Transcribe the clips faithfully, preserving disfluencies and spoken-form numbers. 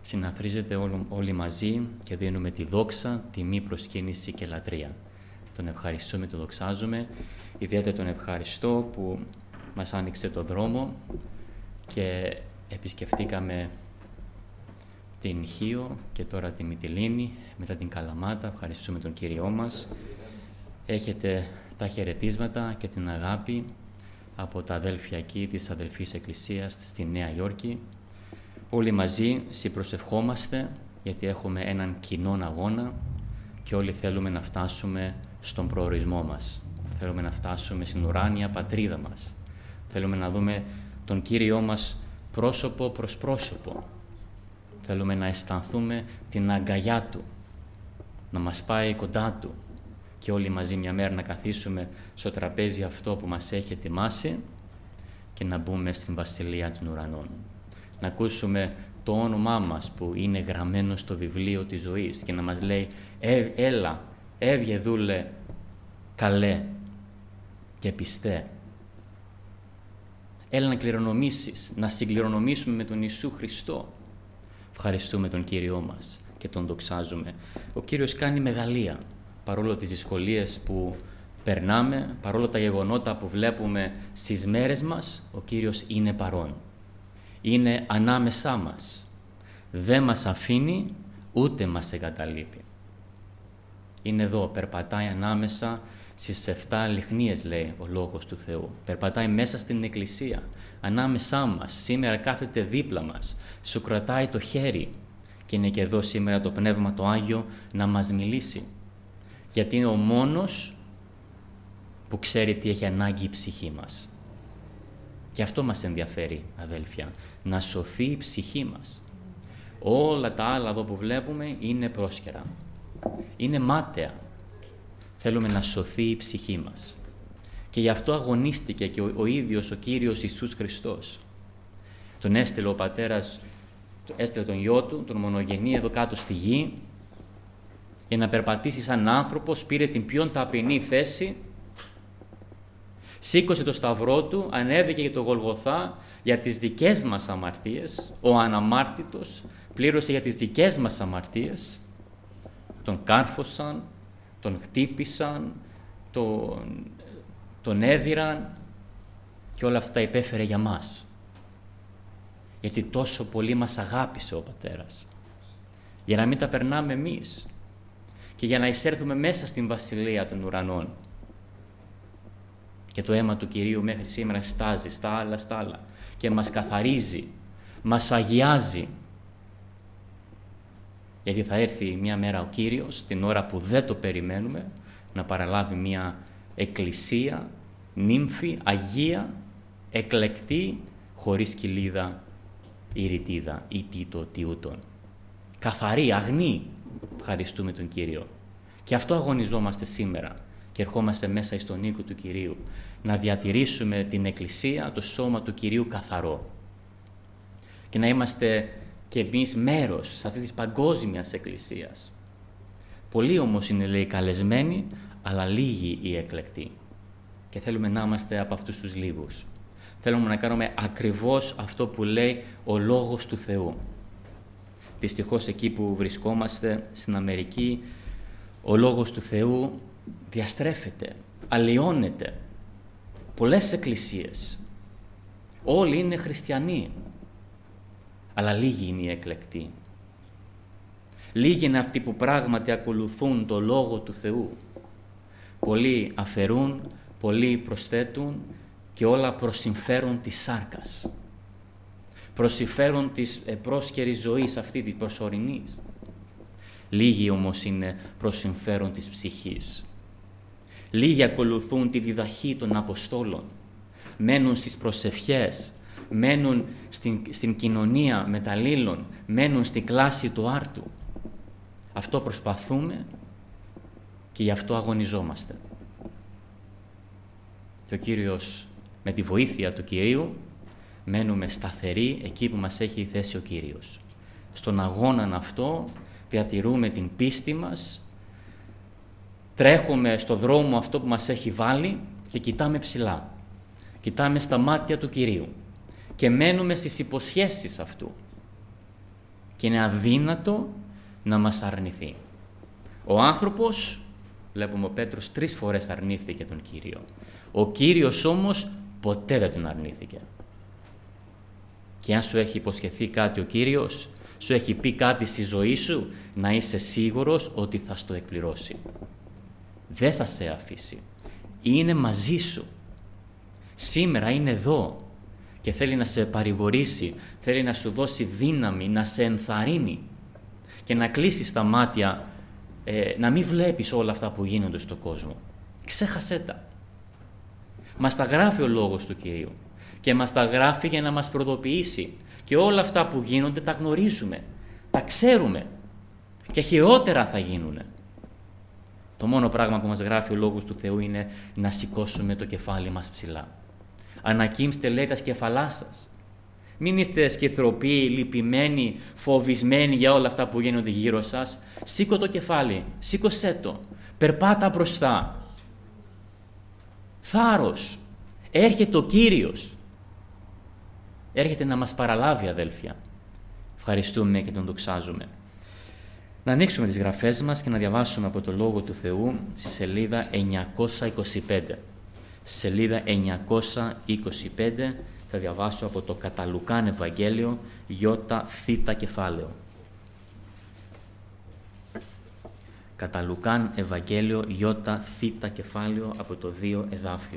συναθρίζεται όλοι μαζί και δίνουμε τη δόξα, τιμή, προσκύνηση και λατρεία. Τον ευχαριστούμε, τον δοξάζουμε. Ιδιαίτερα τον ευχαριστώ που μας άνοιξε το δρόμο και επισκεφτήκαμε την Χίο και τώρα τη Μυτιλήνη, μετά την Καλαμάτα. Ευχαριστούμε τον Κύριό μας. Έχετε τα χαιρετίσματα και την αγάπη από τα αδέλφια εκεί της Αδελφής Εκκλησίας στη Νέα Υόρκη. Όλοι μαζί συμπροσευχόμαστε γιατί έχουμε έναν κοινόν αγώνα και όλοι θέλουμε να φτάσουμε στον προορισμό μας. Θέλουμε να φτάσουμε στην ουράνια πατρίδα μας. Θέλουμε να δούμε τον Κύριό μας πρόσωπο προς πρόσωπο. Θέλουμε να αισθανθούμε την αγκαλιά Του, να μας πάει κοντά Του και όλοι μαζί μια μέρα να καθίσουμε στο τραπέζι αυτό που μας έχει ετοιμάσει και να μπούμε στην Βασιλεία των Ουρανών. Να ακούσουμε το όνομά μας που είναι γραμμένο στο βιβλίο της ζωής και να μας λέει «Ε, έλα, έβγε δούλε καλέ και πιστέ». Έλα να κληρονομήσεις, να συγκληρονομήσουμε με τον Ιησού Χριστό. Ευχαριστούμε τον Κύριό μας και τον δοξάζουμε. Ο Κύριος κάνει μεγαλεία, παρόλο τις δυσκολίες που περνάμε, παρόλο τα γεγονότα που βλέπουμε στις μέρες μας, ο Κύριος είναι παρόν. Είναι ανάμεσά μας. Δεν μας αφήνει, ούτε μας εγκαταλείπει. Είναι εδώ, περπατάει ανάμεσα στις εφτά λιχνίες, λέει ο Λόγος του Θεού. Περπατάει μέσα στην Εκκλησία, ανάμεσά μας. Σήμερα κάθεται δίπλα μας, σου κρατάει το χέρι και είναι και εδώ σήμερα το Πνεύμα το Άγιο να μας μιλήσει. Γιατί είναι ο μόνος που ξέρει τι έχει ανάγκη η ψυχή μας. Και αυτό μας ενδιαφέρει, αδέλφια, να σωθεί η ψυχή μας. Όλα τα άλλα εδώ που βλέπουμε είναι πρόσκαιρα. Είναι μάταια. Θέλουμε να σωθεί η ψυχή μας. Και γι' αυτό αγωνίστηκε και ο, ο ίδιος ο Κύριος Ιησούς Χριστός. Τον έστειλε ο Πατέρας, έστειλε τον Υιό Του, τον μονογενή εδώ κάτω στη γη, για να περπατήσει σαν άνθρωπος, πήρε την πιο ταπεινή θέση, σήκωσε το σταυρό Του, ανέβηκε για το Γολγοθά για τις δικές μας αμαρτίες, ο αναμάρτητος, πλήρωσε για τις δικές μας αμαρτίες, τον κάρφωσαν, τον χτύπησαν, τον, τον έδιραν και όλα αυτά τα υπέφερε για μας. Γιατί τόσο πολύ μας αγάπησε ο Πατέρας. Για να μην τα περνάμε εμείς και για να εισέρθουμε μέσα στην Βασιλεία των Ουρανών. Και το αίμα του Κυρίου μέχρι σήμερα στάζει στα άλλα, στα άλλα και μας καθαρίζει, μας αγιάζει. Γιατί θα έρθει μια μέρα ο Κύριος, την ώρα που δεν το περιμένουμε, να παραλάβει μια εκκλησία, νύμφη, αγία, εκλεκτή, χωρίς κοιλίδα ή ρητίδα ή τίτο τιούτον. Καθαρή, αγνή, ευχαριστούμε τον Κύριο. Και αυτό αγωνιζόμαστε σήμερα και ερχόμαστε μέσα στον οίκο του Κυρίου, να διατηρήσουμε την εκκλησία, το σώμα του Κυρίου καθαρό. Και να είμαστε και εμείς μέρος αυτής της παγκόσμιας εκκλησίας. Πολλοί όμως είναι, λέει, καλεσμένοι, αλλά λίγοι οι εκλεκτοί. Και θέλουμε να είμαστε από αυτούς τους λίγους. Θέλουμε να κάνουμε ακριβώς αυτό που λέει ο Λόγος του Θεού. Δυστυχώς εκεί που βρισκόμαστε στην Αμερική, ο Λόγος του Θεού διαστρέφεται, αλλοιώνεται. Πολλές εκκλησίες. Όλοι είναι χριστιανοί. Αλλά λίγοι είναι οι εκλεκτοί. Λίγοι είναι αυτοί που πράγματι ακολουθούν το Λόγο του Θεού. Πολλοί αφαιρούν, πολλοί προσθέτουν και όλα προς συμφέρον της σάρκας. Προς συμφέρον της πρόσκαιρης ζωής αυτή της προσωρινής. Λίγοι όμως είναι προς συμφέρον της ψυχής. Λίγοι ακολουθούν τη διδαχή των Αποστόλων. Μένουν στις προσευχές, μένουν στην, στην κοινωνία μεταλλήλων, μένουν στην κλάση του άρτου. Αυτό προσπαθούμε και γι' αυτό αγωνιζόμαστε. Και ο Κύριος, με τη βοήθεια του Κυρίου, μένουμε σταθεροί εκεί που μας έχει θέσει ο Κύριος. Στον αγώνα αυτό διατηρούμε την πίστη μας, τρέχουμε στο δρόμο αυτό που μας έχει βάλει και κοιτάμε ψηλά. Κοιτάμε στα μάτια του Κυρίου και μένουμε στις υποσχέσεις αυτού. και είναι αδύνατο να μας αρνηθεί. Ο άνθρωπος, βλέπουμε ο Πέτρος τρεις φορές αρνήθηκε τον Κύριο. Ο Κύριος όμως ποτέ δεν τον αρνήθηκε. Και αν σου έχει υποσχεθεί κάτι ο Κύριος, σου έχει πει κάτι στη ζωή σου, να είσαι σίγουρος ότι θα στο εκπληρώσει. Δεν θα σε αφήσει. Είναι μαζί σου. Σήμερα είναι εδώ και θέλει να σε παρηγορήσει, θέλει να σου δώσει δύναμη, να σε ενθαρρύνει και να κλείσεις τα μάτια, ε, να μην βλέπεις όλα αυτά που γίνονται στον κόσμο. Ξέχασέ τα. Μας τα γράφει ο λόγος του Κυρίου και μας τα γράφει για να μας προειδοποιήσει και όλα αυτά που γίνονται τα γνωρίζουμε, τα ξέρουμε και χειρότερα θα γίνουνε. Το μόνο πράγμα που μας γράφει ο Λόγος του Θεού είναι να σηκώσουμε το κεφάλι μας ψηλά. Ανακοίμστε, λέει, τα σκεφαλά σας. Μην είστε σκυθροποί, λυπημένοι, φοβισμένοι για όλα αυτά που γίνονται γύρω σας. Σήκω το κεφάλι, σήκωσέ το, περπάτα μπροστά. Θάρρος, έρχεται ο Κύριος. Έρχεται να μας παραλάβει, αδέλφια. Ευχαριστούμε και τον δοξάζουμε. Να ανοίξουμε τις γραφές μας και να διαβάσουμε από το Λόγο του Θεού στη σελίδα εννιακόσια είκοσι πέντε. Σελίδα εννιακόσια είκοσι πέντε θα διαβάσω από το κατά Λουκάν Ευαγγέλιο Ιώτα Θήτα κεφάλαιο. Κατά Λουκάν Ευαγγέλιο Ιώτα Θήτα κεφάλαιο από το δύο εδάφιο.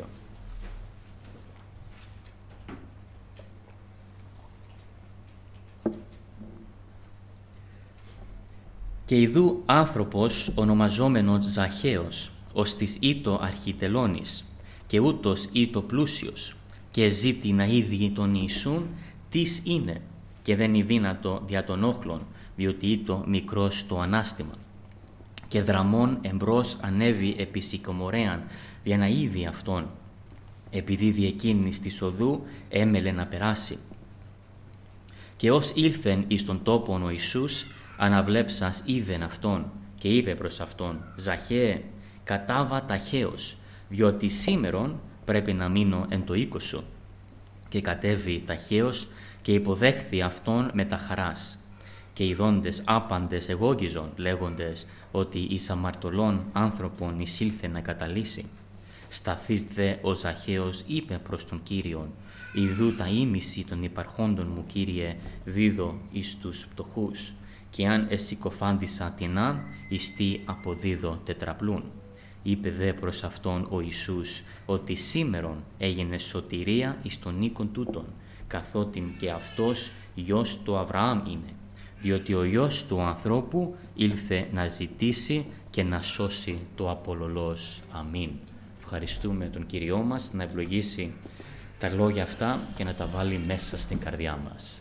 Και ιδού άνθρωπος ονομαζόμενος Ζαχαίος, ως της ήτο αρχιτελώνης, και ούτως ήτο πλούσιος, και ζήτη να είδει τον Ιησούν, τις είναι, και δεν είναι δύνατο δια των όχλων, διότι ήτο μικρός το ανάστημα. Και δραμών εμπρός ανέβη επί σικομορέαν, για να είδει αυτόν, επειδή δι' εκείνης της οδού έμελε να περάσει. Και ως ήλθεν εις τον τόπον ο Ιησούς, αναβλέψας είδεν αυτόν και είπε προς αυτόν, «Ζαχαίε, κατάβα ταχαίως, διότι σήμερον πρέπει να μείνω εν το οίκο σου». Και κατέβη ταχαίως και υποδέχθη αυτόν με τα χαράς. Και οι δόντες άπαντες εγώγιζον, λέγοντες ότι εις αμαρτωλών άνθρωπον εισήλθε να καταλύσει. Σταθείς δε ο Ζαχαίος είπε προς τον Κύριον, «Ιδού τα ήμιση των υπαρχόντων μου, Κύριε, δίδω εις τους πτωχούς, και αν εσυκοφάντησα τεινά, εις τι αποδίδω τετραπλούν». Είπε δε προς αυτόν ο Ιησούς ότι σήμερον έγινε σωτηρία εις τον οίκον τούτον, καθότιν και αυτός γιος του Αβραάμ είναι, διότι ο γιος του ανθρώπου ήλθε να ζητήσει και να σώσει το απολωλός. Αμήν. Ευχαριστούμε τον Κύριό μας να ευλογήσει τα λόγια αυτά και να τα βάλει μέσα στην καρδιά μας.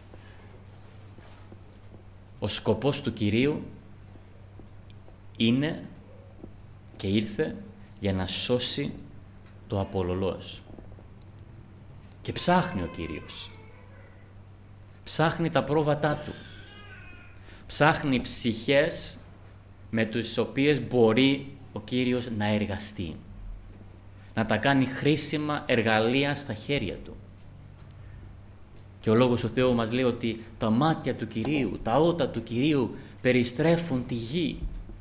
Ο σκοπός του Κυρίου είναι και ήρθε για να σώσει το απολωλός. Και ψάχνει ο Κύριος. Ψάχνει τα πρόβατά του. Ψάχνει ψυχές με τις οποίες μπορεί ο Κύριος να εργαστεί. Να τα κάνει χρήσιμα εργαλεία στα χέρια του. Και ο Λόγος του Θεού μας λέει ότι τα μάτια του Κυρίου, τα ότα του Κυρίου περιστρέφουν τη γη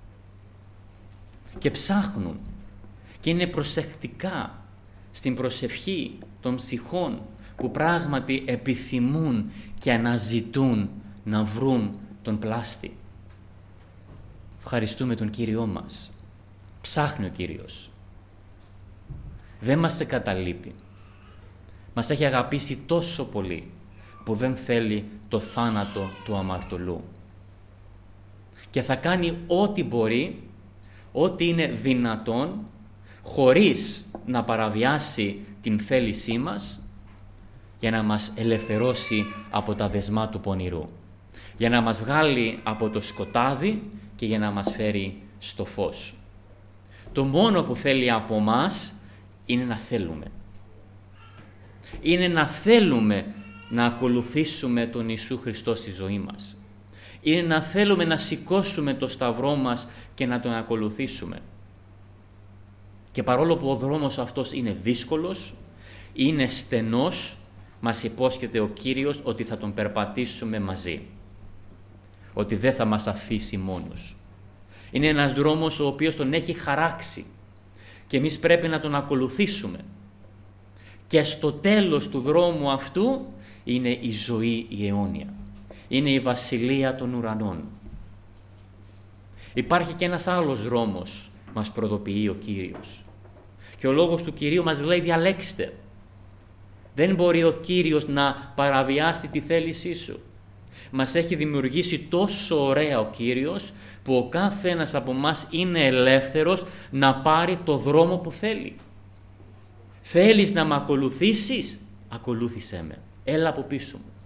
και ψάχνουν και είναι προσεκτικά στην προσευχή των ψυχών που πράγματι επιθυμούν και αναζητούν να βρουν τον πλάστη. Ευχαριστούμε τον Κύριό μας. Ψάχνει ο Κύριος. Δεν μας εγκαταλείπει. Μας έχει αγαπήσει τόσο πολύ που δεν θέλει το θάνατο του αμαρτωλού. Και θα κάνει ό,τι μπορεί, ό,τι είναι δυνατόν, χωρίς να παραβιάσει την θέλησή μας, για να μας ελευθερώσει από τα δεσμά του πονηρού, για να μας βγάλει από το σκοτάδι και για να μας φέρει στο φως. Το μόνο που θέλει από μας είναι να θέλουμε. Είναι να θέλουμε να ακολουθήσουμε τον Ιησού Χριστό στη ζωή μας. Είναι να θέλουμε να σηκώσουμε το σταυρό μας και να τον ακολουθήσουμε. Και παρόλο που ο δρόμος αυτός είναι δύσκολος, είναι στενός, μας υπόσχεται ο Κύριος ότι θα τον περπατήσουμε μαζί. ότι δεν θα μας αφήσει μόνος. Είναι ένας δρόμος ο οποίος τον έχει χαράξει και εμείς πρέπει να τον ακολουθήσουμε. Και στο τέλος του δρόμου αυτού είναι η ζωή η αιώνια. Είναι η βασιλεία των ουρανών. Υπάρχει και ένας άλλος δρόμος, μας προδοποιεί ο Κύριος. Και ο λόγος του Κυρίου μας λέει διαλέξτε. Δεν μπορεί ο Κύριος να παραβιάσει τη θέλησή σου. Μας έχει δημιουργήσει τόσο ωραία ο Κύριος που ο κάθε ένας από μας είναι ελεύθερος να πάρει το δρόμο που θέλει. Θέλεις να με ακολουθήσεις, ακολούθησέ με. Έλα από πίσω μου.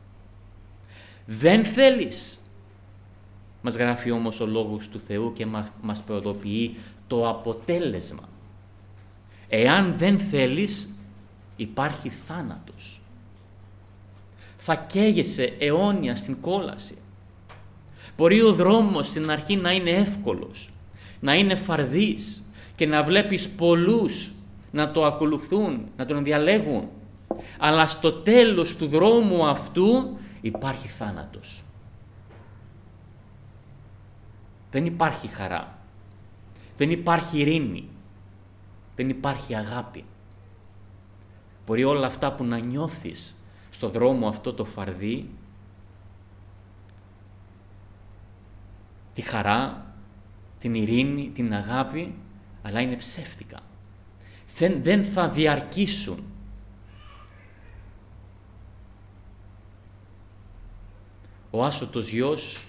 Δεν θέλεις. Μας γράφει όμως ο Λόγος του Θεού και μας, μας προειδοποιεί το αποτέλεσμα. Εάν δεν θέλεις, υπάρχει θάνατος. Θα καίγεσαι αιώνια στην κόλαση. Μπορεί ο δρόμος στην αρχή να είναι εύκολος, να είναι φαρδής και να βλέπεις πολλούς να το ακολουθούν, να τον διαλέγουν. Αλλά στο τέλος του δρόμου αυτού υπάρχει θάνατος. Δεν υπάρχει χαρά. Δεν υπάρχει ειρήνη. Δεν υπάρχει αγάπη. Μπορεί όλα αυτά που να νιώθεις στο δρόμο αυτό το φαρδί, τη χαρά, την ειρήνη, την αγάπη, αλλά είναι ψεύτικα. Δεν, δεν θα διαρκήσουν. Ο άσωτος γιος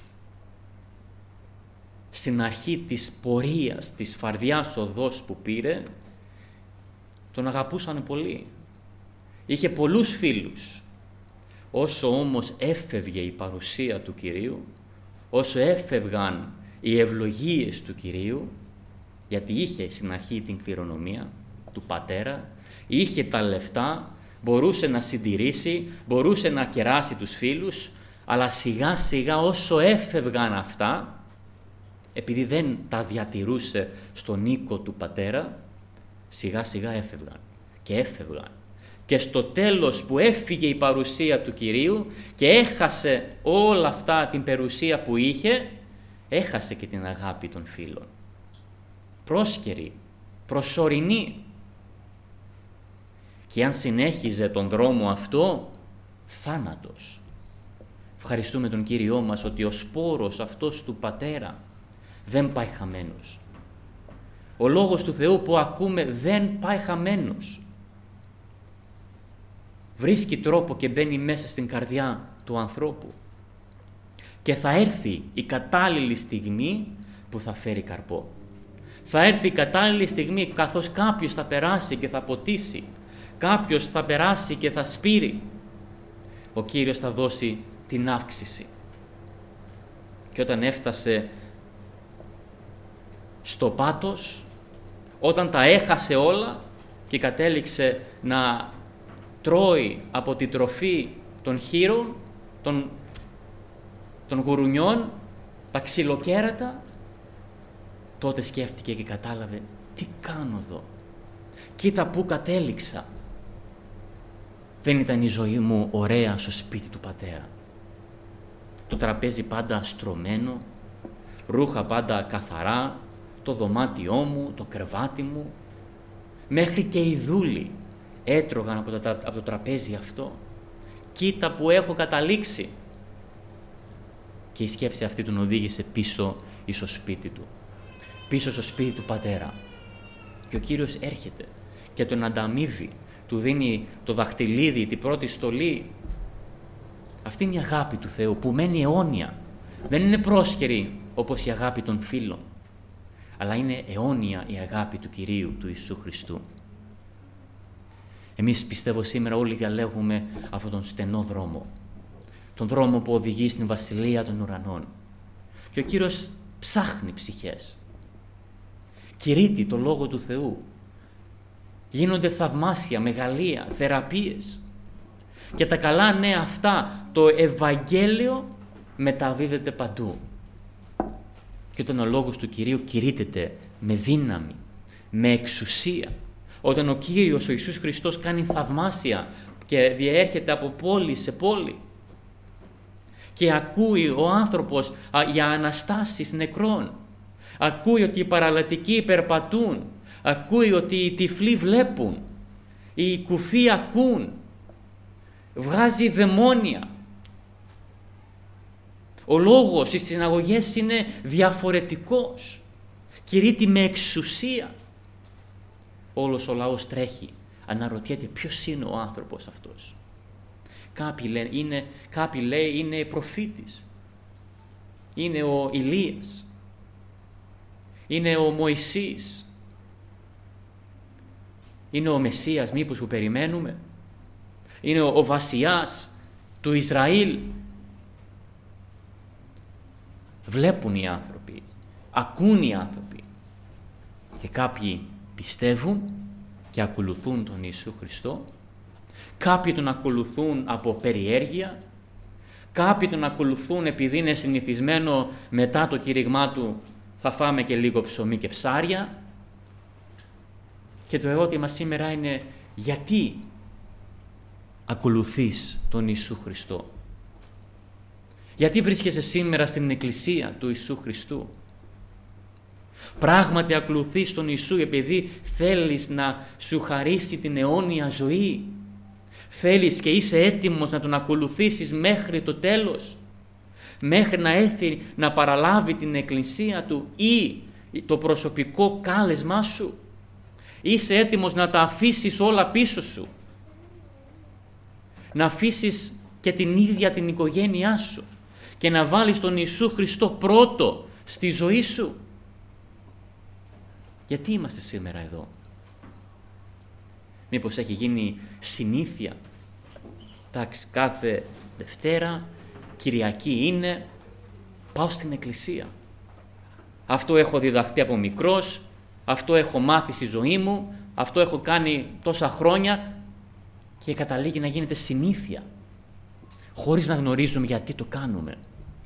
στην αρχή της πορείας, της φαρδιάς οδός που πήρε, τον αγαπούσαν πολύ. Είχε πολλούς φίλους. Όσο όμως έφευγε η παρουσία του Κυρίου, όσο έφευγαν οι ευλογίες του Κυρίου, γιατί είχε στην αρχή την κληρονομία του πατέρα, είχε τα λεφτά, μπορούσε να συντηρήσει, μπορούσε να κεράσει τους φίλους, αλλά σιγά σιγά όσο έφευγαν αυτά, επειδή δεν τα διατηρούσε στον οίκο του πατέρα, σιγά σιγά έφευγαν και έφευγαν. Και στο τέλος που έφυγε η παρουσία του Κυρίου και έχασε όλα αυτά την περιουσία που είχε, έχασε και την αγάπη των φίλων. Πρόσκαιρη, προσωρινή. Και αν συνέχιζε τον δρόμο αυτό, θάνατος. Ευχαριστούμε τον Κύριό μας ότι ο σπόρος αυτός του πατέρα δεν πάει χαμένος. Ο λόγος του Θεού που ακούμε δεν πάει χαμένος. Βρίσκει τρόπο και μπαίνει μέσα στην καρδιά του ανθρώπου. Και θα έρθει η κατάλληλη στιγμή που θα φέρει καρπό. Θα έρθει η κατάλληλη στιγμή καθώς κάποιος θα περάσει και θα ποτίσει. Κάποιος θα περάσει και θα σπείρει. Ο Κύριος θα δώσει την αύξηση. Και όταν έφτασε στο πάτος, όταν τα έχασε όλα και κατέληξε να τρώει από τη τροφή των χήρων, των, των γουρουνιών, τα ξυλοκέρατα, τότε σκέφτηκε και κατάλαβε τι κάνω εδώ. Κοίτα πού κατέληξα. Δεν ήταν η ζωή μου ωραία στο σπίτι του πατέρα. Το τραπέζι πάντα στρωμένο, ρούχα πάντα καθαρά, το δωμάτιό μου, το κρεβάτι μου, μέχρι και οι δούλοι έτρωγαν από το, από το τραπέζι αυτό. Κοίτα που έχω καταλήξει. Και η σκέψη αυτή τον οδήγησε πίσω στο σπίτι του. Πίσω στο σπίτι του πατέρα. Και ο Κύριος έρχεται και τον ανταμείβει. Του δίνει το δαχτυλίδι, την πρώτη στολή. Αυτή είναι η αγάπη του Θεού που μένει αιώνια. Δεν είναι πρόσχερη όπως η αγάπη των φίλων. Αλλά είναι αιώνια η αγάπη του Κυρίου, του Ιησού Χριστού. Εμείς πιστεύω σήμερα όλοι διαλέγουμε αυτόν τον στενό δρόμο. Τον δρόμο που οδηγεί στην Βασιλεία των Ουρανών. Και ο Κύριος ψάχνει ψυχές. Κηρύττει το Λόγο του Θεού. Γίνονται θαυμάσια, μεγαλεία, θεραπείες. Και τα καλά νέα αυτά, το Ευαγγέλιο μεταδίδεται παντού. Και όταν ο Λόγος του Κυρίου κηρύττεται με δύναμη, με εξουσία, όταν ο Κύριος, ο Ιησούς Χριστός, κάνει θαυμάσια και διέρχεται από πόλη σε πόλη Και ακούει ο άνθρωπος για αναστάσεις νεκρών. Ακούει ότι οι παραλατικοί περπατούν. Ακούει ότι οι τυφλοί βλέπουν. Οι κουφοί ακούν. Βγάζει δαιμόνια. Ο λόγος στις συναγωγές είναι διαφορετικός. Κηρύττει με εξουσία. Όλος ο λαός τρέχει. Αναρωτιέται ποιος είναι ο άνθρωπος αυτός. Κάποιοι λένε είναι, κάποιοι λέει είναι προφήτης. Είναι ο Ηλίας. Είναι ο Μωυσής. Είναι ο Μεσσίας μήπως που περιμένουμε. Είναι ο, ο βασιλιάς του Ισραήλ. Βλέπουν οι άνθρωποι. Ακούν οι άνθρωποι. Και κάποιοι πιστεύουν και ακολουθούν τον Ιησού Χριστό. Κάποιοι τον ακολουθούν από περιέργεια. Κάποιοι τον ακολουθούν επειδή είναι συνηθισμένο μετά το κήρυγμά του θα φάμε και λίγο ψωμί και ψάρια. Και το ερώτημα σήμερα είναι γιατί ακολουθείς τον Ιησού Χριστό. Γιατί βρίσκεσαι σήμερα στην εκκλησία του Ιησού Χριστού. Πράγματι ακολουθείς τον Ιησού επειδή θέλεις να σου χαρίσει την αιώνια ζωή. Θέλεις και είσαι έτοιμος να τον ακολουθήσεις μέχρι το τέλος. Μέχρι να έρθει να παραλάβει την εκκλησία του ή το προσωπικό κάλεσμά σου. Είσαι έτοιμος να τα αφήσεις όλα πίσω σου. Να αφήσεις και την ίδια την οικογένειά σου και να βάλεις τον Ιησού Χριστό πρώτο στη ζωή σου. Γιατί είμαστε σήμερα εδώ. Μήπως έχει γίνει συνήθεια. Εντάξει, κάθε Δευτέρα, Κυριακή είναι, πάω στην εκκλησία. Αυτό έχω διδαχτεί από μικρός, αυτό έχω μάθει στη ζωή μου, αυτό έχω κάνει τόσα χρόνια και καταλήγει να γίνεται συνήθεια, χωρίς να γνωρίζουμε γιατί το κάνουμε.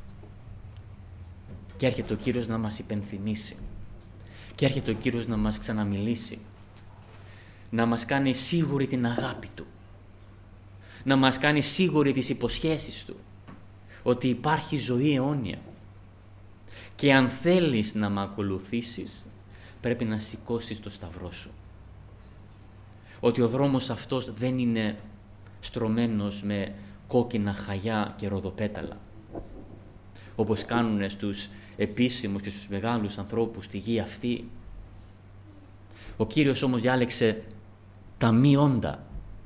Και έρχεται ο Κύριος να μας υπενθυμίσει. Και έρχεται ο Κύριος να μας ξαναμιλήσει. Να μας κάνει σίγουρη την αγάπη Του. Να μας κάνει σίγουρη τις υποσχέσεις Του. Ότι υπάρχει ζωή αιώνια. Και αν θέλεις να με ακολουθήσεις, πρέπει να σηκώσεις το σταυρό σου. Ότι ο δρόμος αυτός δεν είναι στρωμένος με κόκκινα χαγιά και ροδοπέταλα. Όπως κάνουν στους επίσημους και στους μεγάλους ανθρώπους στη γη αυτή. Ο Κύριος όμως διάλεξε τα μη όντα,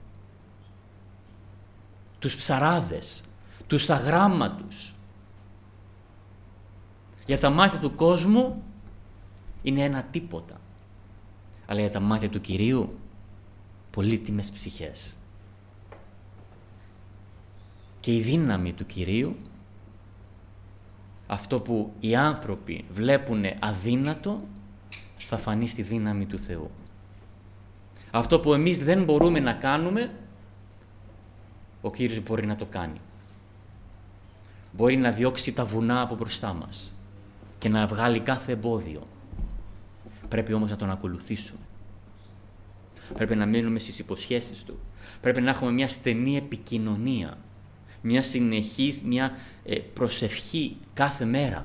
τους ψαράδες, τους αγράμματους. Για τα μάτια του κόσμου είναι ένα τίποτα, αλλά για τα μάτια του Κυρίου πολύτιμες ψυχές. Και η δύναμη του Κυρίου, αυτό που οι άνθρωποι βλέπουν αδύνατο, θα φανεί στη δύναμη του Θεού. Αυτό που εμείς δεν μπορούμε να κάνουμε, ο Κύριος μπορεί να το κάνει. Μπορεί να διώξει τα βουνά από μπροστά μας και να βγάλει κάθε εμπόδιο. Πρέπει όμως να τον ακολουθήσουμε. Πρέπει να μείνουμε στις υποσχέσεις Του. Πρέπει να έχουμε μια στενή επικοινωνία, μια συνεχής, μια ε, προσευχή κάθε μέρα.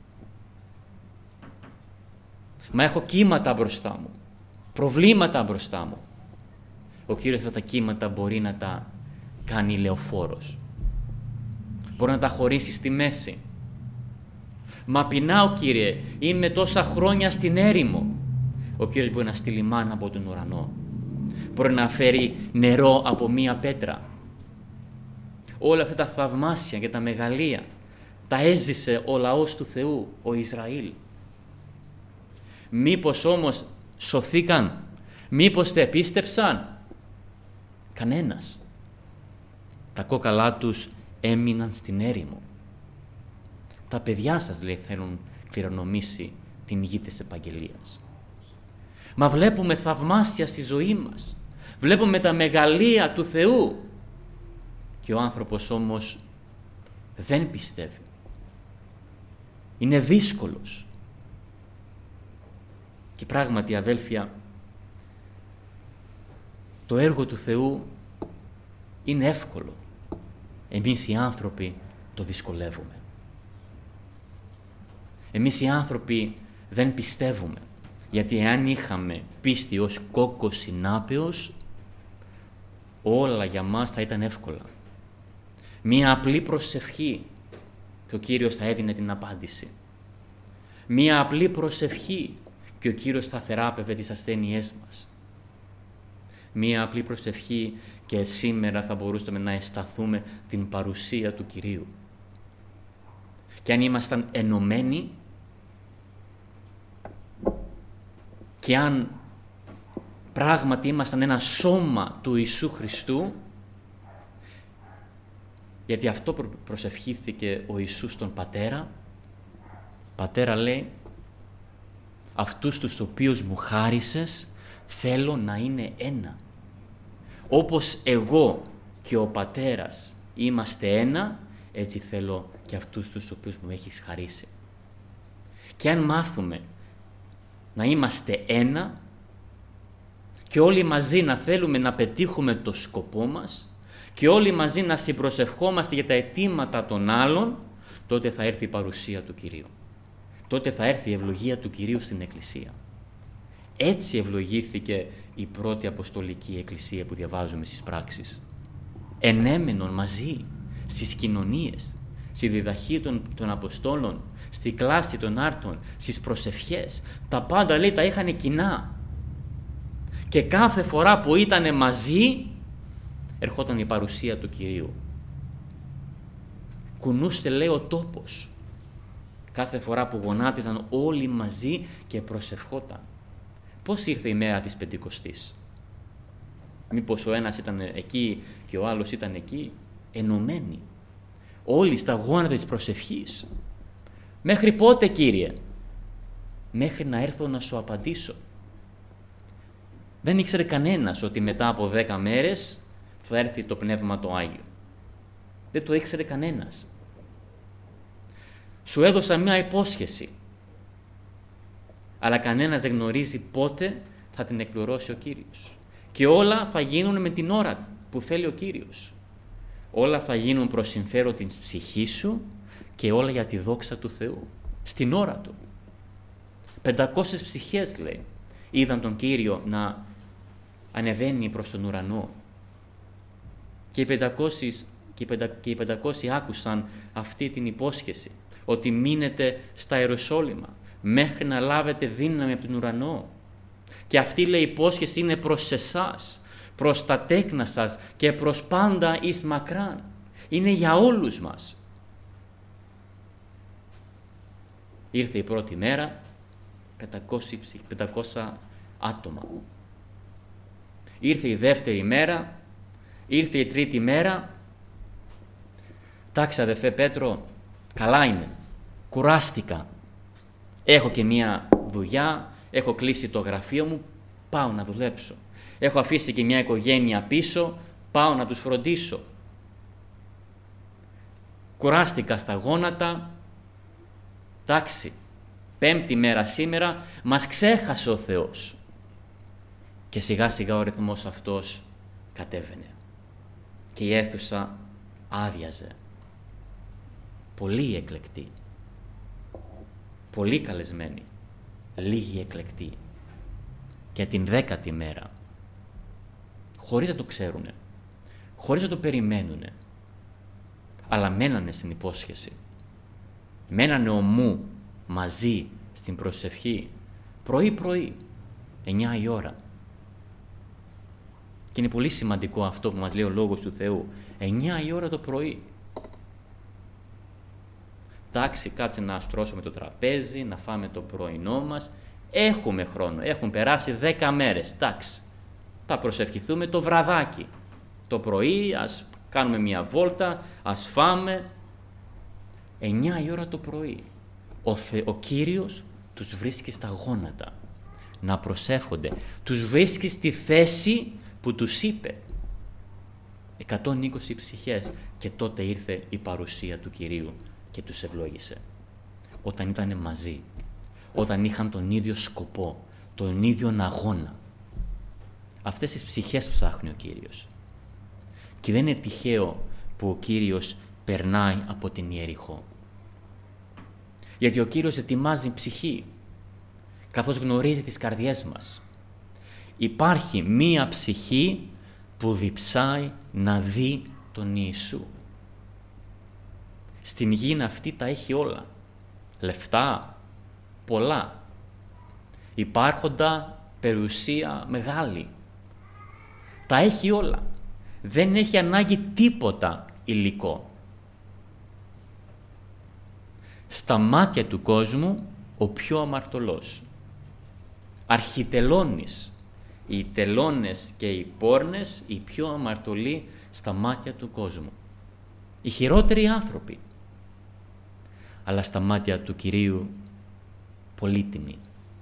Μα έχω κύματα μπροστά μου, προβλήματα μπροστά μου. Ο Κύριος αυτά τα κύματα μπορεί να τα κάνει λεωφόρος. Μπορεί να τα χωρίσει στη μέση. Μα πεινάω, Κύριε, είμαι τόσα χρόνια στην έρημο. Ο Κύριος μπορεί να στείλει μάνα από τον ουρανό. Μπορεί να φέρει νερό από μία πέτρα. Όλα αυτά τα θαυμάσια και τα μεγαλεία τα έζησε ο λαός του Θεού, ο Ισραήλ. Μήπως όμως σωθήκαν, μήπως τε πίστεψαν? Κανένας. Τα κόκαλά τους έμειναν στην έρημο. Τα παιδιά σας, λέει, θέλουν κληρονομήσει την γη της επαγγελίας. Μα βλέπουμε θαυμάσια στη ζωή μας. Βλέπουμε τα μεγαλεία του Θεού. Και ο άνθρωπος όμως δεν πιστεύει. Είναι δύσκολος. Και πράγματι, αδέλφια, το έργο του Θεού είναι εύκολο. Εμείς οι άνθρωποι το δυσκολεύουμε. Εμείς οι άνθρωποι δεν πιστεύουμε, γιατί εάν είχαμε πίστη ως κόκκος συνάπεως, όλα για μας θα ήταν εύκολα. Μία απλή προσευχή και ο Κύριος θα έδινε την απάντηση. Μία απλή προσευχή και ο Κύριος θα θεράπευε τις ασθένειές μας. Μία απλή προσευχή και σήμερα θα μπορούσαμε να αισθανθούμε την παρουσία του Κυρίου. Και αν ήμασταν ενωμένοι και αν πράγματι ήμασταν ένα σώμα του Ιησού Χριστού, γιατί αυτό προσευχήθηκε ο Ιησούς στον Πατέρα. Πατέρα, λέει, αυτούς τους οποίους μου χάρισες θέλω να είναι ένα. Όπως εγώ και ο Πατέρας είμαστε ένα, έτσι θέλω και αυτούς τους οποίους μου έχεις χαρίσει. Και αν μάθουμε να είμαστε ένα και όλοι μαζί να θέλουμε να πετύχουμε το σκοπό μας και όλοι μαζί να συμπροσευχόμαστε για τα αιτήματα των άλλων, τότε θα έρθει η παρουσία του Κυρίου. Τότε θα έρθει η ευλογία του Κυρίου στην Εκκλησία. Έτσι ευλογήθηκε η πρώτη Αποστολική Εκκλησία που διαβάζουμε στις πράξεις. Ενέμενον μαζί, στις κοινωνίες, στη διδαχή των, των Αποστόλων, στη κλάση των άρτων, στις προσευχές. Τα πάντα, λέει, τα είχαν κοινά. Και κάθε φορά που ήταν μαζί, ερχόταν η παρουσία του Κυρίου. Κουνούσε, λέει, ο τόπος. Κάθε φορά που γονάτιζαν όλοι μαζί και προσευχόταν. Πώς ήρθε η μέρα της Πεντηκοστής? Μήπως ο ένας ήταν εκεί και ο άλλος ήταν εκεί? Ενωμένοι. Όλοι στα γόνατα της προσευχής. Μέχρι πότε, Κύριε? Μέχρι να έρθω να σου απαντήσω. Δεν ήξερε κανένας ότι μετά από δέκα μέρες θα έρθει το Πνεύμα το Άγιο. Δεν το ήξερε κανένας. Σου έδωσα μια υπόσχεση, αλλά κανένας δεν γνωρίζει πότε θα την εκπληρώσει ο Κύριος. Και όλα θα γίνουν με την ώρα που θέλει ο Κύριος. Όλα θα γίνουν προς συμφέρον της ψυχής σου και όλα για τη δόξα του Θεού. Στην ώρα του. Πεντακόσιες ψυχές, λέει, είδαν τον Κύριο να ανεβαίνει προς τον ουρανό. Και οι πεντακόσιοι, και οι πεντα, και οι πεντακόσιοι άκουσαν αυτή την υπόσχεση, ότι μείνετε στα Ιεροσόλυμα μέχρι να λάβετε δύναμη από τον ουρανό. Και αυτή, λέει, η υπόσχεση είναι προς εσάς, προς τα τέκνα σας και προς πάντα εις μακράν. Είναι για όλους μας. Ήρθε η πρώτη μέρα, πεντακόσια άτομα. Ήρθε η δεύτερη μέρα, ήρθε η τρίτη μέρα. Εντάξει, αδερφέ Πέτρο, καλά είναι. Κουράστηκα. Έχω και μία δουλειά, έχω κλείσει το γραφείο μου, πάω να δουλέψω. Έχω αφήσει και μια οικογένεια πίσω, πάω να τους φροντίσω. Κουράστηκα στα γόνατα. Εντάξει, πέμπτη μέρα σήμερα, μας ξέχασε ο Θεός. Και σιγά σιγά ο ρυθμός αυτός κατέβαινε. Και η αίθουσα άδειαζε. Πολλοί εκλεκτοί. Πολλοί καλεσμένοι. Λίγοι εκλεκτοί. Και την δέκατη μέρα, χωρίς να το ξέρουνε, χωρίς να το περιμένουνε, αλλά μένανε στην υπόσχεση. Μένανε ομού μαζί στην προσευχή, πρωί-πρωί, εννιά η ώρα. Και είναι πολύ σημαντικό αυτό που μας λέει ο Λόγος του Θεού. εννιά η ώρα το πρωί. Εντάξει, κάτσε να στρώσουμε το τραπέζι, να φάμε το πρωινό μας. Έχουμε χρόνο, έχουν περάσει δέκα μέρες, εντάξει. Θα προσευχηθούμε το βραδάκι. Το πρωί ας κάνουμε μια βόλτα, ας φάμε. εννιά η ώρα το πρωί. Ο, Θε, ο Κύριος τους βρίσκει στα γόνατα να προσεύχονται. Τους βρίσκει στη θέση που τους είπε. εκατόν είκοσι ψυχές. Και τότε ήρθε η παρουσία του Κυρίου και τους ευλόγησε. Όταν ήταν μαζί. Όταν είχαν τον ίδιο σκοπό, τον ίδιο αγώνα. Αυτές τις ψυχές ψάχνει ο Κύριος. Και δεν είναι τυχαίο που ο Κύριος περνάει από την Ιεριχώ. Γιατί ο Κύριος ετοιμάζει ψυχή, καθώς γνωρίζει τις καρδιές μας. Υπάρχει μία ψυχή που διψάει να δει τον Ιησού. Στην γη αυτή τα έχει όλα. Λεφτά, πολλά. Υπάρχοντα περιουσία μεγάλη. Τα έχει όλα. Δεν έχει ανάγκη τίποτα υλικό. Στα μάτια του κόσμου ο πιο αμαρτωλός. Αρχιτελώνης. Οι τελώνες και οι πόρνες οι πιο αμαρτωλοί στα μάτια του κόσμου. Οι χειρότεροι άνθρωποι. Αλλά στα μάτια του Κυρίου πολύτιμοι.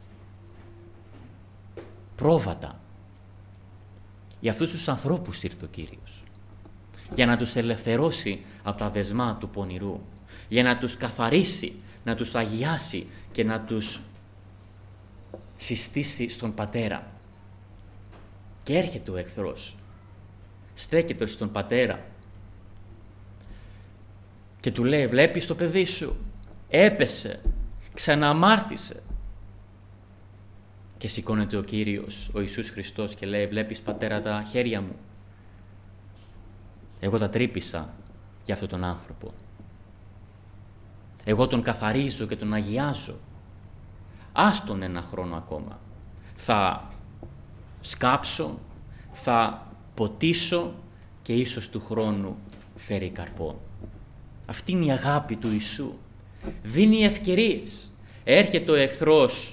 Πρόβατα. Για αυτούς τους ανθρώπους ήρθε ο Κύριος. Για να τους ελευθερώσει από τα δεσμά του πονηρού. Για να τους καθαρίσει, να τους αγιάσει και να τους συστήσει στον Πατέρα. Και έρχεται ο εχθρός. Στέκεται στον Πατέρα και του λέει: βλέπεις το παιδί σου, έπεσε, ξαναμάρτησε. Και σηκώνεται ο Κύριος, ο Ιησούς Χριστός, και λέει: βλέπεις, Πατέρα, τα χέρια μου. Εγώ τα τρύπησα για αυτόν τον άνθρωπο. Εγώ τον καθαρίζω και τον αγιάζω. Άστον ένα χρόνο ακόμα. Θα σκάψω, θα ποτίσω και ίσως του χρόνου φέρει καρπό. Αυτή είναι η αγάπη του Ιησού. Δίνει ευκαιρίες. Έρχεται ο εχθρός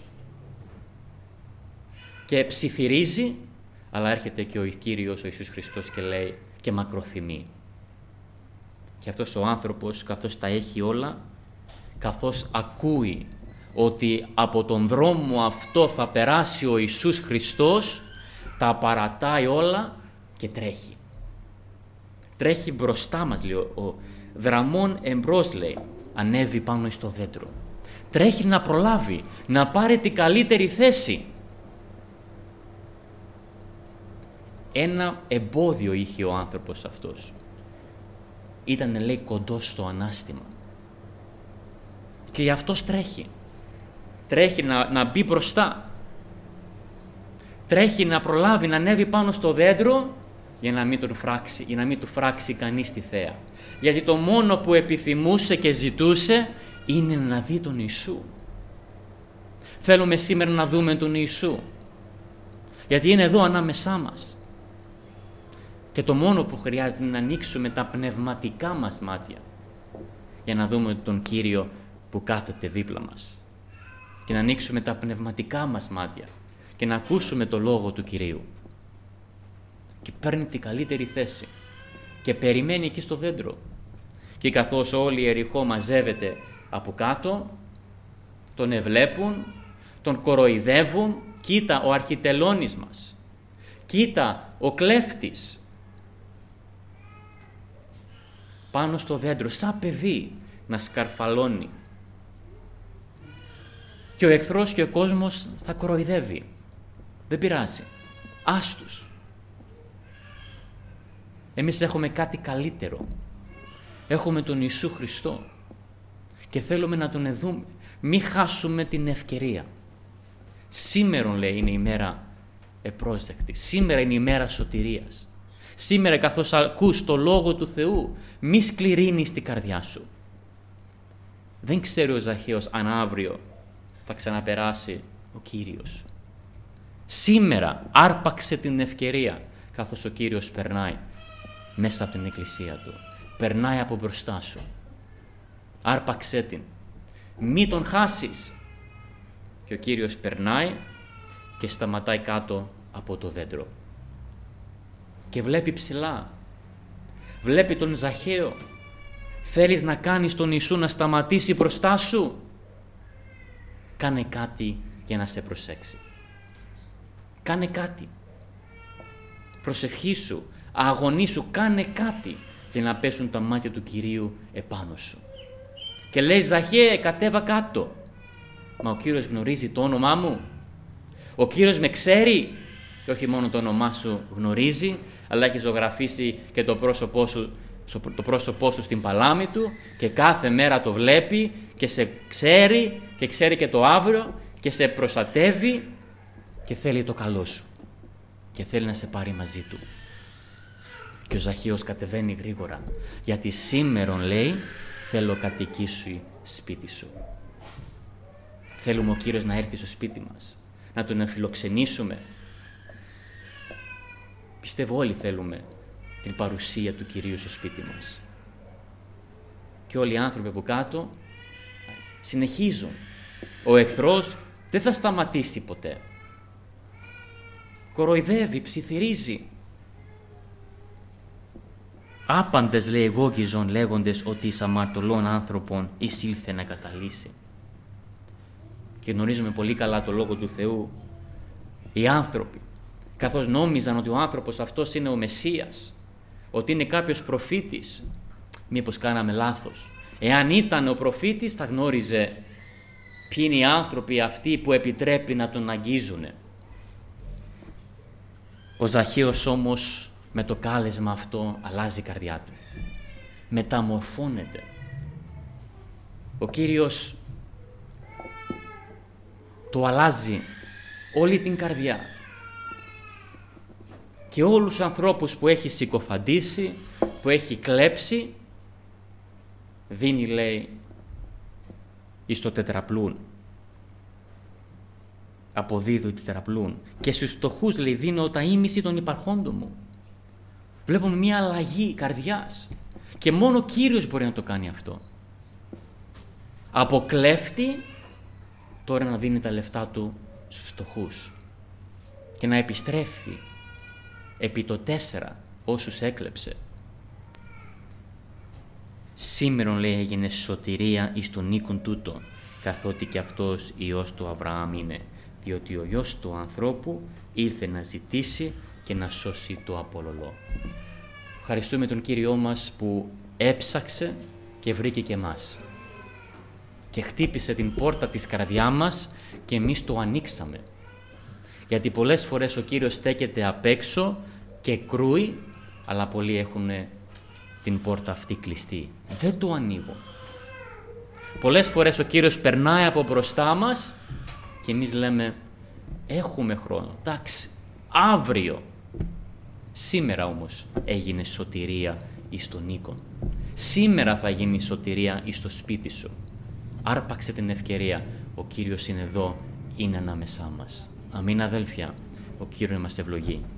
και ψιθυρίζει, αλλά έρχεται και ο Κύριος, ο Ιησούς Χριστός, και λέει και μακροθυμεί. Και αυτός ο άνθρωπος, καθώς τα έχει όλα, καθώς ακούει ότι από τον δρόμο αυτό θα περάσει ο Ιησούς Χριστός, τα παρατάει όλα και τρέχει. Τρέχει μπροστά μας, λέει, ο δραμών εμπρός, λέει, ανέβει πάνω στο δέντρο. Τρέχει να προλάβει, να πάρει την καλύτερη θέση. Ένα εμπόδιο είχε ο άνθρωπος αυτός. Ήταν, λέει, κοντός στο ανάστημα. Και γι' αυτός τρέχει. Τρέχει να, να μπει μπροστά. Τρέχει να προλάβει να ανέβει πάνω στο δέντρο για να μην, τον φράξει, για να μην του φράξει κανείς τη θέα. Γιατί το μόνο που επιθυμούσε και ζητούσε είναι να δει τον Ιησού. Θέλουμε σήμερα να δούμε τον Ιησού. Γιατί είναι εδώ ανάμεσά μας. Και το μόνο που χρειάζεται είναι να ανοίξουμε τα πνευματικά μας μάτια για να δούμε τον Κύριο που κάθεται δίπλα μας. Και να ανοίξουμε τα πνευματικά μας μάτια και να ακούσουμε το λόγο του Κυρίου. Και παίρνει την καλύτερη θέση και περιμένει εκεί στο δέντρο. Και καθώς όλη η Ιεριχώ μαζεύεται από κάτω, τον ευλέπουν, τον κοροϊδεύουν. Κοίτα ο αρχιτελώνης μας, κοίτα ο κλέφτης, πάνω στο δέντρο, σαν παιδί, να σκαρφαλώνει. Και ο εχθρός και ο κόσμος θα κοροϊδεύει. Δεν πειράζει. Άστους. Εμείς έχουμε κάτι καλύτερο. Έχουμε τον Ιησού Χριστό και θέλουμε να τον δούμε. Μη χάσουμε την ευκαιρία. Σήμερα, λέει, είναι η μέρα επρόσδεκτη. Σήμερα είναι η μέρα σωτηρίας. Σήμερα, καθώς ακούς το Λόγο του Θεού, μη σκληρύνεις την καρδιά σου. Δεν ξέρει ο Ζαχαίος αν αύριο θα ξαναπεράσει ο Κύριος. Σήμερα άρπαξε την ευκαιρία, καθώς ο Κύριος περνάει μέσα από την εκκλησία Του. Περνάει από μπροστά σου. Άρπαξε την. Μη τον χάσεις. Και ο Κύριος περνάει και σταματάει κάτω από το δέντρο. Και βλέπει ψηλά. Βλέπει τον Ζαχαίο. Θέλεις να κάνεις τον Ιησού να σταματήσει μπροστά σου? Κάνε κάτι για να σε προσέξει. Κάνε κάτι. Προσευχήσου, αγωνίσου, κάνε κάτι για να πέσουν τα μάτια του Κυρίου επάνω σου. Και λέει, Ζαχαίε, κατέβα κάτω. Μα ο Κύριος γνωρίζει το όνομά μου. Ο Κύριος με ξέρει. Και όχι μόνο το όνομά σου γνωρίζει, αλλά έχει ζωγραφίσει και το πρόσωπό σου το πρόσωπό σου στην παλάμη του και κάθε μέρα το βλέπει και σε ξέρει και ξέρει και το αύριο και σε προστατεύει και θέλει το καλό σου και θέλει να σε πάρει μαζί του. Και ο Ζαχαίος κατεβαίνει γρήγορα, γιατί σήμερον, λέει, θέλω κατοικήσει σπίτι σου. Θέλουμε ο Κύριος να έρθει στο σπίτι μας, να τον φιλοξενήσουμε. Πιστεύω όλοι θέλουμε την παρουσία του Κυρίου στο σπίτι μας. Και όλοι οι άνθρωποι από κάτω συνεχίζουν. Ο εχθρός δεν θα σταματήσει ποτέ. Κοροϊδεύει, ψιθυρίζει. Άπαντες, λέει, εγώγιζον λέγοντες ότι εις αμαρτωλών άνθρωπων εισήλθε να καταλύσει. Και γνωρίζουμε πολύ καλά το Λόγο του Θεού. Οι άνθρωποι, καθώς νόμιζαν ότι ο άνθρωπος αυτός είναι ο Μεσσίας, ότι είναι κάποιος προφήτης, μήπως κάναμε λάθος. Εάν ήταν ο προφήτης, θα γνώριζε ποιοι είναι οι άνθρωποι αυτοί που επιτρέπει να τον αγγίζουνε. Ο Ζαχαίος όμως με το κάλεσμα αυτό αλλάζει η καρδιά του. Μεταμορφώνεται. Ο Κύριος το αλλάζει όλη την καρδιά. Και όλους τους ανθρώπους που έχει συκοφαντήσει, που έχει κλέψει, δίνει, λέει, εις το τετραπλούν. Αποδίδω τετραπλούν. Και στους φτωχούς, λέει, δίνω τα ήμιση των υπαρχόντων μου. Βλέπουμε μια αλλαγή καρδιάς. Και μόνο ο Κύριος μπορεί να το κάνει αυτό. Από κλέφτη, τώρα να δίνει τα λεφτά του στους φτωχούς. Και να επιστρέφει επί το τέσσερα όσους έκλεψε. Σήμερον, λέει, έγινε σωτηρία εις τον οίκον τούτο, καθότι και αυτός Υιός του Αβραάμ είναι, διότι ο Υιός του ανθρώπου ήρθε να ζητήσει και να σώσει το απολωλό. Ευχαριστούμε τον Κύριό μας που έψαξε και βρήκε και εμάς. Και χτύπησε την πόρτα της καρδιά μας και εμείς το ανοίξαμε. Γιατί πολλές φορές ο Κύριος στέκεται απ' έξω και κρούει, αλλά πολλοί έχουν την πόρτα αυτή κλειστή. Δεν το ανοίγω. Πολλές φορές ο Κύριος περνάει από μπροστά μας και εμείς λέμε έχουμε χρόνο, εντάξει, αύριο. Σήμερα όμως έγινε σωτηρία εις τον οίκον. Σήμερα θα γίνει σωτηρία εις το σπίτι σου. Άρπαξε την ευκαιρία. Ο Κύριος είναι εδώ, είναι ανάμεσά μας. Αμήν, αδέλφια. Ο Κύριος μας ευλογεί.